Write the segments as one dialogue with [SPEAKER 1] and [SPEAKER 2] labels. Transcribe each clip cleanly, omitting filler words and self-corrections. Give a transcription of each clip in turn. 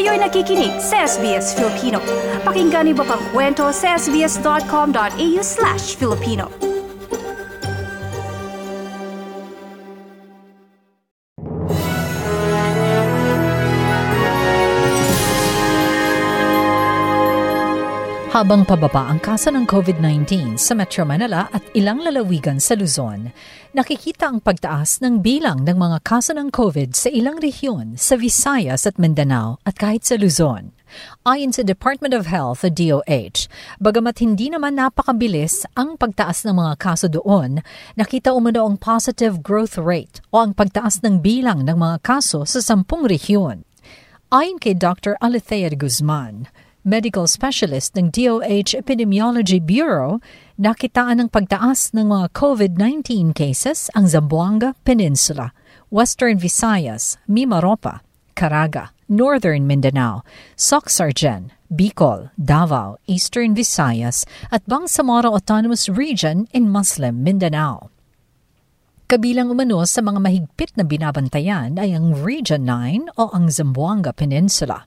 [SPEAKER 1] Kayo'y nakikinig sa SBS Filipino. Pakinggan niyo pa ang kwento sa sbs.com.au/Filipino.
[SPEAKER 2] Habang pababa ang kaso ng COVID-19 sa Metro Manila at ilang lalawigan sa Luzon, nakikita ang pagtaas ng bilang ng mga kaso ng COVID sa ilang rehiyon sa Visayas at Mindanao at kahit sa Luzon. Ayon sa Department of Health o DOH, bagamat hindi naman napakabilis ang pagtaas ng mga kaso doon, nakita umano ang positive growth rate o ang pagtaas ng bilang ng mga kaso sa 10 rehiyon. Ayon kay Dr. Alethea Guzman, medical specialist ng DOH Epidemiology Bureau, nakitaan ng pagtaas ng mga COVID-19 cases ang Zamboanga Peninsula, Western Visayas, Mimaropa, Caraga, Northern Mindanao, Soc-Sargen, Bicol, Davao, Eastern Visayas at Bangsamoro Autonomous Region in Muslim Mindanao. Kabilang umano sa mga mahigpit na binabantayan ay ang Region 9 o ang Zamboanga Peninsula.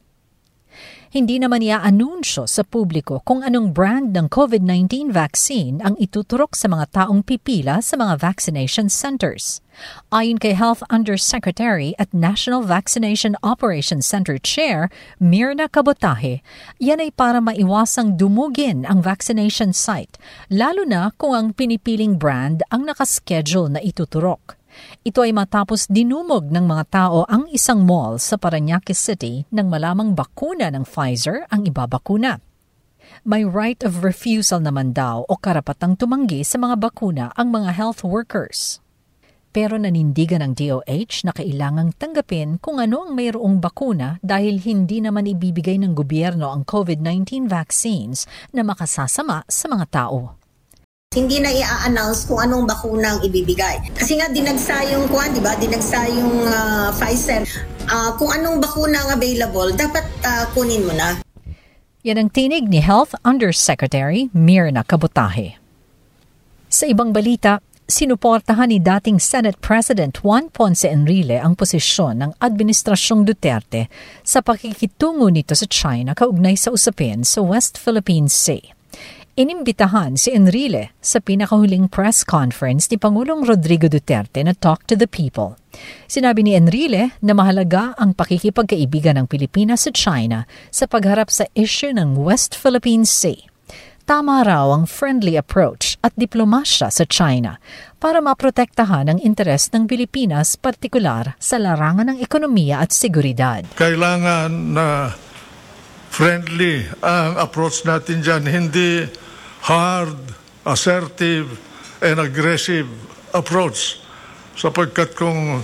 [SPEAKER 2] Hindi naman i-anunsyo sa publiko kung anong brand ng COVID-19 vaccine ang ituturok sa mga taong pipila sa mga vaccination centers. Ayon kay Health Undersecretary at National Vaccination Operations Center Chair Mirna Cabotaje, yan ay para maiwasang dumugin ang vaccination site, lalo na kung ang pinipiling brand ang nakaschedule na ituturok. Ito ay matapos dinumog ng mga tao ang isang mall sa Parañaque City nang malamang bakuna ng Pfizer ang ibabakuna. May right of refusal naman daw o karapatang tumanggi sa mga bakuna ang mga health workers. Pero nanindigan ng DOH na kailangang tanggapin kung ano ang mayroong bakuna dahil hindi naman ibibigay ng gobyerno ang COVID-19 vaccines na makasasama sa mga tao.
[SPEAKER 3] Hindi na i-announce kung anong bakuna ang ibibigay. Kasi nga dinagsa yung Pfizer. Kung anong bakuna ang available, dapat kunin mo na.
[SPEAKER 2] Yan ang tinig ni Health Undersecretary Mirna Cabotaje. Sa ibang balita, sinuportahan ni dating Senate President Juan Ponce Enrile ang posisyon ng Administrasyong Duterte sa pakikitungo nito sa China kaugnay sa usapin sa West Philippine Sea. Inimbitahan si Enrile sa pinakahuling press conference ni Pangulong Rodrigo Duterte na Talk to the People. Sinabi ni Enrile na mahalaga ang pakikipagkaibigan ng Pilipinas sa China sa pagharap sa issue ng West Philippine Sea. Tama raw ang friendly approach at diplomasya sa China para maprotektahan ang interes ng Pilipinas, partikular sa larangan ng ekonomiya at seguridad.
[SPEAKER 4] Kailangan na friendly ang approach natin dyan, hindi hard, assertive, and aggressive approach. Sapagkat kung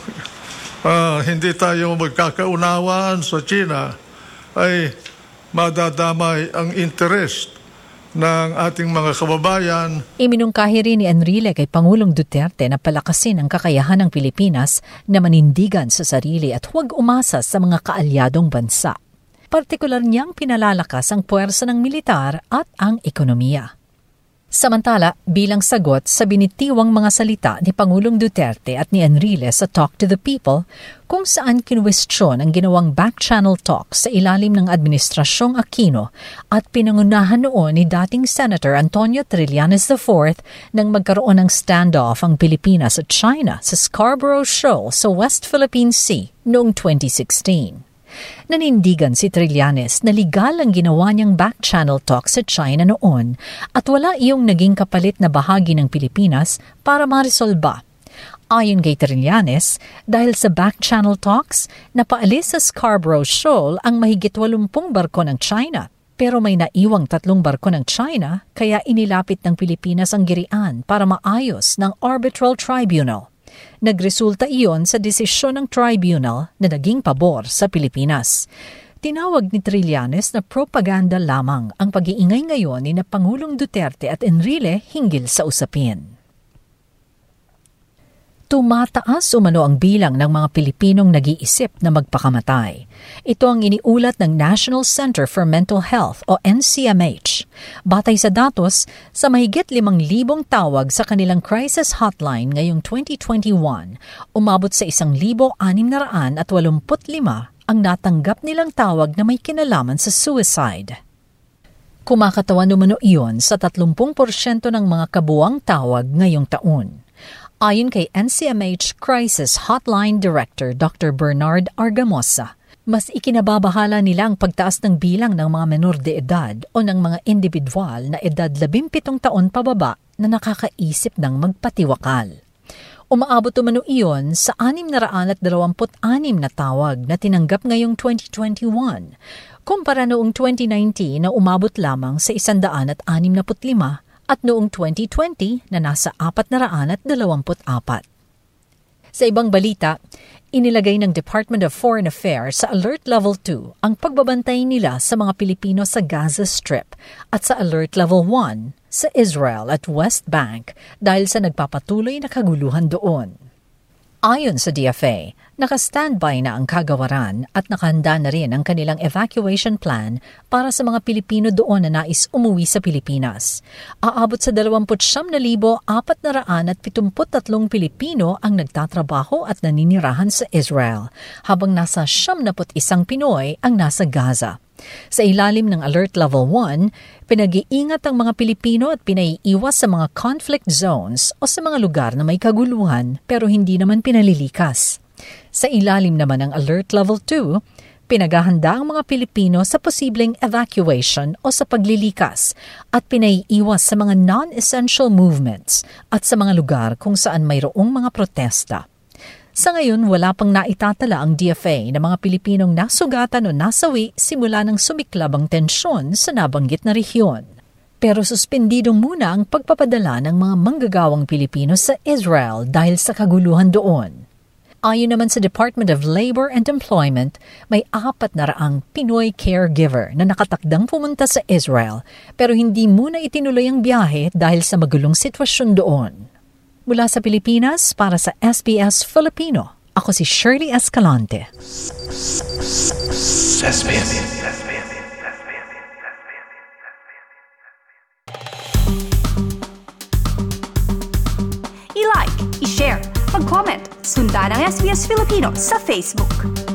[SPEAKER 4] hindi tayo magkakaunawan sa China, ay madadamay ang interest ng ating mga kababayan.
[SPEAKER 2] Iminungkahi rin ni Enrile kay Pangulong Duterte na palakasin ang kakayahan ng Pilipinas na manindigan sa sarili at huwag umasa sa mga kaalyadong bansa. Partikular niyang pinalalakas ang puwersa ng militar at ang ekonomiya. Samantala, bilang sagot sa binitiwang mga salita ni Pangulong Duterte at ni Enrile sa Talk to the People, kung saan kinwestiyon ang ginawang back-channel talk sa ilalim ng Administrasyong Aquino at pinangunahan noon ni dating Senator Antonio Trillanes IV nang magkaroon ng standoff ang Pilipinas at China sa Scarborough Shoal sa West Philippine Sea noong 2016. Nanindigan si Trillanes na legal ang ginawa niyang back-channel talk sa China noon at wala iyong naging kapalit na bahagi ng Pilipinas para maresolba. Ayon kay Trillanes, dahil sa back-channel talks, napaalis sa Scarborough Shoal ang mahigit 80 barko ng China. Pero may naiwang 3 barko ng China kaya inilapit ng Pilipinas ang girian para maayos ng arbitral tribunal. Nagresulta iyon sa desisyon ng tribunal na naging pabor sa Pilipinas. Tinawag ni Trillanes na propaganda lamang ang pag-iingay ngayon ni na Pangulong Duterte at Enrile hinggil sa usapin. Tumataas umano ang bilang ng mga Pilipinong nag-iisip na magpakamatay. Ito ang iniulat ng National Center for Mental Health o NCMH. Batay sa datos, sa mahigit 5,000 tawag sa kanilang crisis hotline ngayong 2021, umabot sa 1,685 ang natanggap nilang tawag na may kinalaman sa suicide. Kumakatawan umano iyon sa 30% ng mga kabuuang tawag ngayong taon. Ayon kay NCMH Crisis Hotline Director Dr. Bernard Argamosa, mas ikinababahala nila ang pagtaas ng bilang ng mga menor de edad o ng mga individual na edad 17 taon pababa na nakakaisip ng magpatiwakal. Umaabot umano iyon sa 626 na tawag na tinanggap ngayong 2021, kumpara noong 2019 na umabot lamang sa 165 at noong 2020 na nasa 424. Sa ibang balita, inilagay ng Department of Foreign Affairs sa Alert Level 2 ang pagbabantay nila sa mga Pilipino sa Gaza Strip at sa Alert Level 1 sa Israel at West Bank dahil sa nagpapatuloy na kaguluhan doon. Ayon sa DFA, naka-standby na ang kagawaran at nakahanda na rin ang kanilang evacuation plan para sa mga Pilipino doon na nais umuwi sa Pilipinas. Aabot sa 29,473 Pilipino ang nagtatrabaho at naninirahan sa Israel, habang nasa 71 Pinoy ang nasa Gaza. Sa ilalim ng Alert Level 1, pinag-iingat ang mga Pilipino at pinaiiwas sa mga conflict zones o sa mga lugar na may kaguluhan pero hindi naman pinalilikas. Sa ilalim naman ng Alert Level 2, pinaghahanda ang mga Pilipino sa posibleng evacuation o sa paglilikas at pinaiiwas sa mga non-essential movements at sa mga lugar kung saan mayroong mga protesta. Sa ngayon, wala pang naitatala ang DFA na mga Pilipinong nasugatan o nasawi simula ng sumiklab ang tensyon sa nabanggit na rehiyon. Pero suspendido muna ang pagpapadala ng mga manggagawang Pilipino sa Israel dahil sa kaguluhan doon. Ayon naman sa Department of Labor and Employment, may 400 Pinoy caregiver na nakatakdang pumunta sa Israel pero hindi muna itinuloy ang biyahe dahil sa magulong sitwasyon doon. Mula sa Pilipinas, para sa SBS Filipino, ako si Shirley Escalante.
[SPEAKER 1] I-like, i-share, mag-comment, sundan ang SBS Filipino sa Facebook.